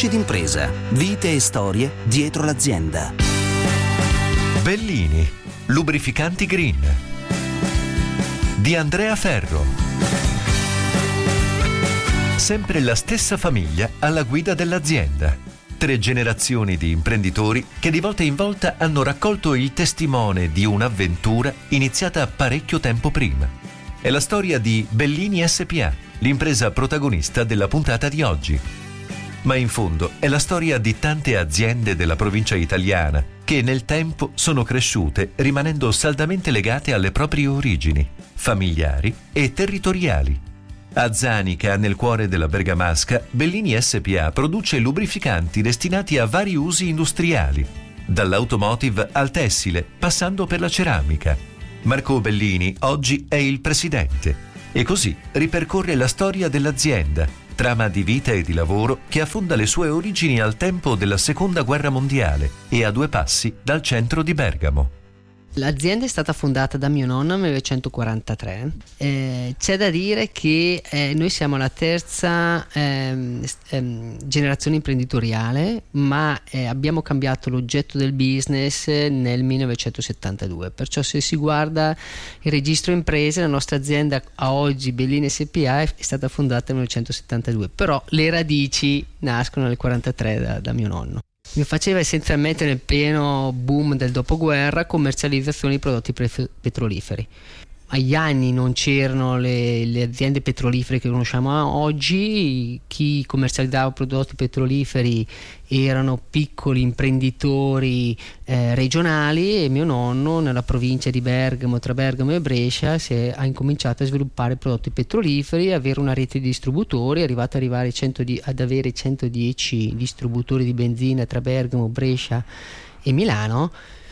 Racconti d'impresa, vite e storie dietro l'azienda. Bellini, lubrificanti green, di Andrea Ferro. Sempre la stessa famiglia alla guida dell'azienda. 3 generazioni di imprenditori che di volta in volta hanno raccolto il testimone di un'avventura iniziata parecchio tempo prima. È la storia di Bellini SpA, l'impresa protagonista della puntata di oggi. Ma in fondo è la storia di tante aziende della provincia italiana che nel tempo sono cresciute rimanendo saldamente legate alle proprie origini, familiari e territoriali. A Zanica, nel cuore della Bergamasca, Bellini SpA produce lubrificanti destinati a vari usi industriali, dall'automotive al tessile, passando per la ceramica. Marco Bellini oggi è il presidente e così ripercorre la storia dell'azienda, trama di vita e di lavoro che affonda le sue origini al tempo della Seconda Guerra Mondiale e a 2 passi dal centro di Bergamo. L'azienda è stata fondata da mio nonno nel 1943. C'è da dire che noi siamo la terza generazione imprenditoriale, ma abbiamo cambiato l'oggetto del business nel 1972. Perciò se si guarda il registro imprese, la nostra azienda a oggi, Bellini SpA, è stata fondata nel 1972, però le radici nascono nel 1943 da mio nonno. Mi faceva essenzialmente nel pieno boom del dopoguerra commercializzazione di prodotti petroliferi. Agli anni non c'erano le aziende petrolifere che conosciamo oggi, chi commercializzava prodotti petroliferi erano piccoli imprenditori regionali e mio nonno nella provincia di Bergamo, tra Bergamo e Brescia, ha incominciato a sviluppare prodotti petroliferi, avere una rete di distributori, è arrivato ad avere 110 distributori di benzina tra Bergamo, Brescia e Milano.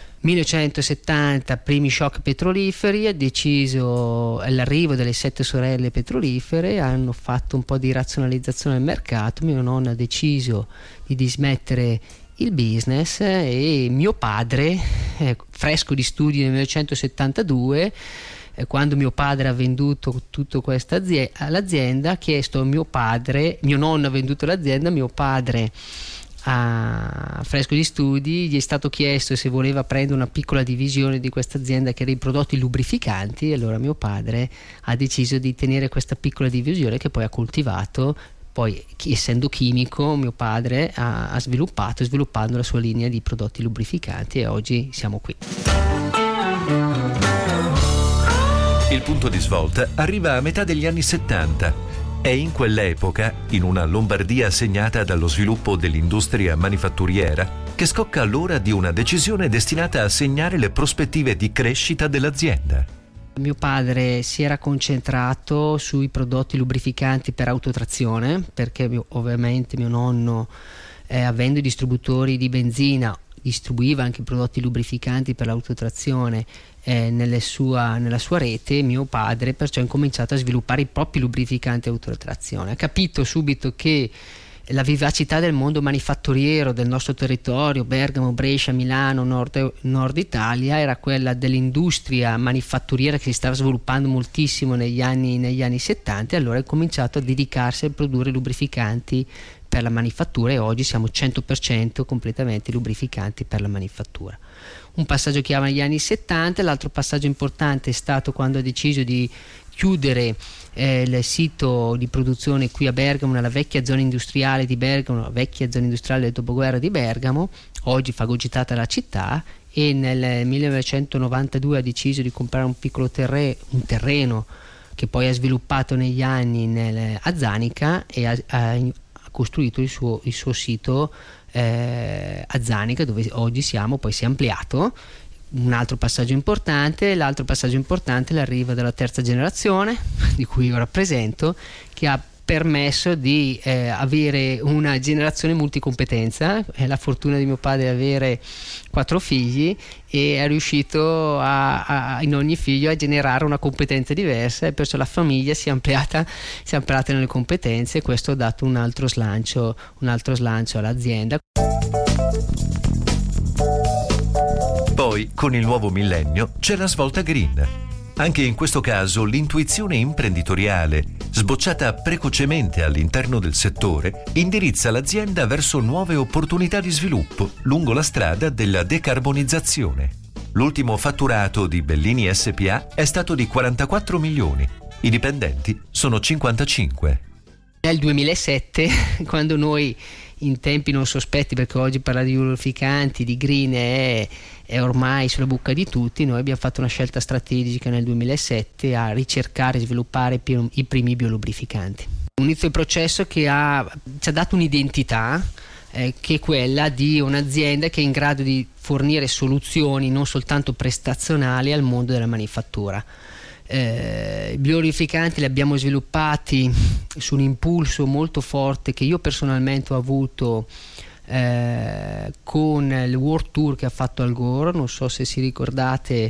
1970 primi shock petroliferi, ha deciso l'arrivo delle 7 sorelle petrolifere, hanno fatto un po' di razionalizzazione del mercato, mio nonno ha deciso di dismettere il business e mio padre, fresco di studi nel 1972, quando mio padre ha venduto tutto questa all'azienda, ha chiesto a mio nonno ha venduto l'azienda, mio padre a fresco di studi gli è stato chiesto se voleva prendere una piccola divisione di questa azienda che era i prodotti lubrificanti, e allora mio padre ha deciso di tenere questa piccola divisione che poi ha coltivato. Poi, essendo chimico, mio padre ha sviluppando la sua linea di prodotti lubrificanti e oggi siamo qui. Il punto di svolta arriva a metà degli anni 70. È in quell'epoca, in una Lombardia segnata dallo sviluppo dell'industria manifatturiera, che scocca l'ora di una decisione destinata a segnare le prospettive di crescita dell'azienda. Mio padre si era concentrato sui prodotti lubrificanti per autotrazione, perché ovviamente mio nonno, avendo i distributori di benzina, distribuiva anche prodotti lubrificanti per l'autotrazione nella sua rete. Mio padre perciò ha incominciato a sviluppare i propri lubrificanti autotrazione. Ha capito subito che la vivacità del mondo manifatturiero del nostro territorio, Bergamo, Brescia, Milano, Nord Italia, era quella dell'industria manifatturiera che si stava sviluppando moltissimo negli anni 70, e allora ha cominciato a dedicarsi a produrre lubrificanti per la manifattura, e oggi siamo 100% completamente lubrificanti per la manifattura. Un passaggio chiave negli anni 70, l'altro passaggio importante è stato quando ha deciso di chiudere il sito di produzione qui a Bergamo, nella vecchia zona industriale di Bergamo, la vecchia zona industriale del dopoguerra di Bergamo, oggi fagocitata la città, e nel 1992 ha deciso di comprare un piccolo terreno che poi ha sviluppato negli anni a Zanica, e ha costruito il suo sito a Zanica, dove oggi siamo. Poi si è ampliato. L'altro passaggio importante è l'arrivo della terza generazione, di cui io rappresento, che ha permesso di avere una generazione multicompetenza. È la fortuna di mio padre di avere 4 figli, e è riuscito in ogni figlio a generare una competenza diversa, e perciò la famiglia si è ampliata nelle competenze, e questo ha dato un altro slancio all'azienda. Poi, con il nuovo millennio, c'è la svolta green. Anche in questo caso l'intuizione imprenditoriale, sbocciata precocemente all'interno del settore, indirizza l'azienda verso nuove opportunità di sviluppo lungo la strada della decarbonizzazione. L'ultimo fatturato di Bellini SPA è stato di 44 milioni. I dipendenti sono 55. Nel 2007, quando noi, in tempi non sospetti, perché oggi parlare di lubrificanti, di green è ormai sulla bocca di tutti, noi abbiamo fatto una scelta strategica nel 2007 a ricercare e sviluppare i primi biolubrificanti. Un inizio di processo che ci ha dato un'identità, che è quella di un'azienda che è in grado di fornire soluzioni non soltanto prestazionali al mondo della manifattura. I biolubrificanti li abbiamo sviluppati su un impulso molto forte che io personalmente ho avuto con il World Tour che ha fatto Al Gore. Non so se si ricordate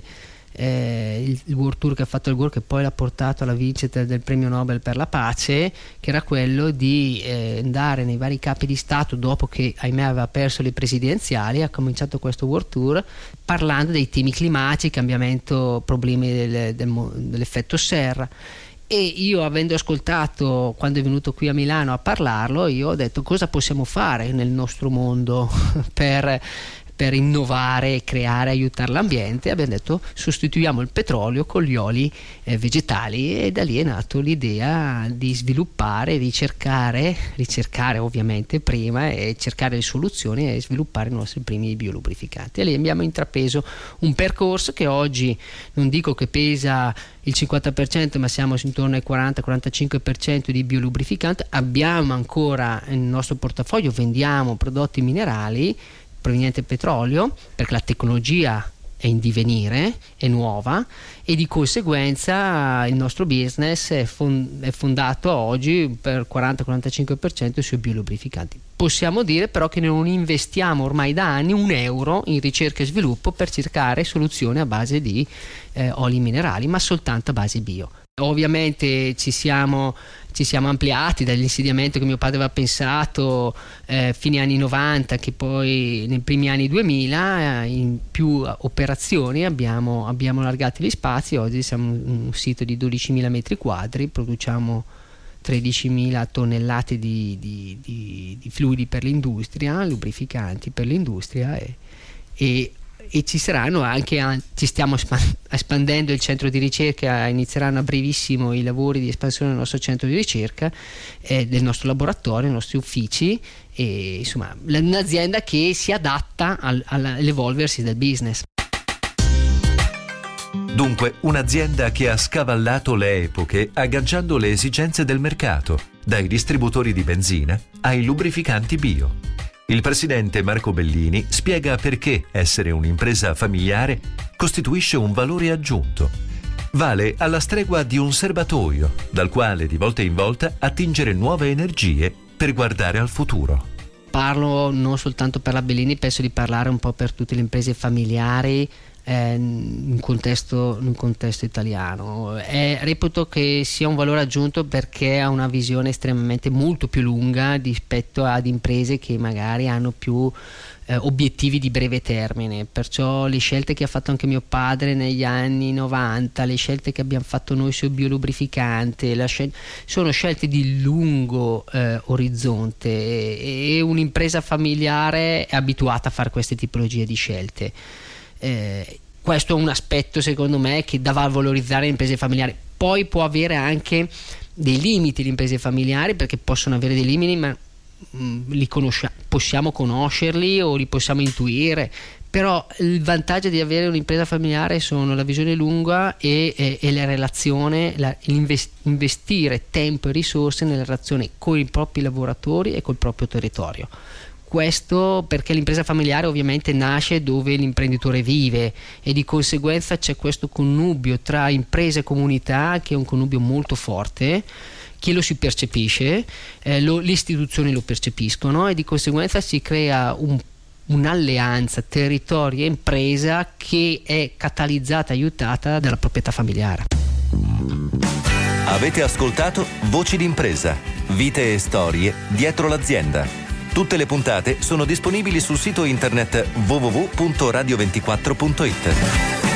il World Tour che ha fatto Al Gore, che poi l'ha portato alla vincita del premio Nobel per la pace, che era quello di andare nei vari capi di Stato dopo che ahimè aveva perso le presidenziali. Ha cominciato questo World Tour parlando dei temi climatici, cambiamento, problemi dell'effetto serra. E io, avendo ascoltato quando è venuto qui a Milano a parlarlo, io ho detto: cosa possiamo fare nel nostro mondo per innovare, creare, aiutare l'ambiente? Abbiamo detto: sostituiamo il petrolio con gli oli vegetali, e da lì è nato l'idea di sviluppare, ricercare ovviamente prima, e cercare le soluzioni e sviluppare i nostri primi biolubrificanti. E lì abbiamo intrapreso un percorso che oggi non dico che pesa il 50%, ma siamo intorno al 40-45% di biolubrificanti. Abbiamo ancora nel nostro portafoglio, vendiamo prodotti minerali proveniente dal petrolio, perché la tecnologia è in divenire, è nuova, e di conseguenza il nostro business è fondato oggi per 40-45% sui biolubrificanti. Possiamo dire però che non investiamo ormai da anni un euro in ricerca e sviluppo per cercare soluzioni a base di oli minerali, ma soltanto a base bio. Ovviamente ci siamo ampliati dall'insediamento che mio padre aveva pensato fine anni 90, che poi nei primi anni 2000 in più operazioni abbiamo allargato gli spazi. Oggi siamo un sito di 12.000 metri quadri, produciamo 13.000 tonnellate di fluidi per l'industria, lubrificanti per l'industria, e ci saranno anche, ci stiamo espandendo il centro di ricerca. Inizieranno a brevissimo i lavori di espansione del nostro centro di ricerca, del nostro laboratorio, i nostri uffici, e insomma un'azienda che si adatta all'evolversi del business. Dunque, un'azienda che ha scavallato le epoche agganciando le esigenze del mercato, dai distributori di benzina ai lubrificanti bio. Il presidente Marco Bellini spiega perché essere un'impresa familiare costituisce un valore aggiunto. Vale alla stregua di un serbatoio, dal quale di volta in volta attingere nuove energie per guardare al futuro. Parlo non soltanto per la Bellini, penso di parlare un po' per tutte le imprese familiari in un contesto italiano. Reputo che sia un valore aggiunto perché ha una visione estremamente molto più lunga rispetto ad imprese che magari hanno più obiettivi di breve termine. Perciò le scelte che ha fatto anche mio padre negli anni 90, le scelte che abbiamo fatto noi sul biolubrificante, sono scelte di lungo orizzonte, e un'impresa familiare è abituata a fare queste tipologie di scelte. Questo è un aspetto, secondo me, che da valorizzare le imprese familiari. Poi può avere anche dei limiti le imprese familiari, perché possono avere dei limiti, ma possiamo conoscerli o li possiamo intuire. Però il vantaggio di avere un'impresa familiare sono la visione lunga e la relazione, investire tempo e risorse nella relazione con i propri lavoratori e col proprio territorio. Questo perché l'impresa familiare ovviamente nasce dove l'imprenditore vive, e di conseguenza c'è questo connubio tra impresa e comunità, che è un connubio molto forte, che lo si percepisce, le istituzioni lo percepiscono, e di conseguenza si crea un'alleanza territorio e impresa che è catalizzata, aiutata dalla proprietà familiare. Avete ascoltato Voci d'impresa, vite e storie dietro l'azienda. Tutte le puntate sono disponibili sul sito internet www.radio24.it.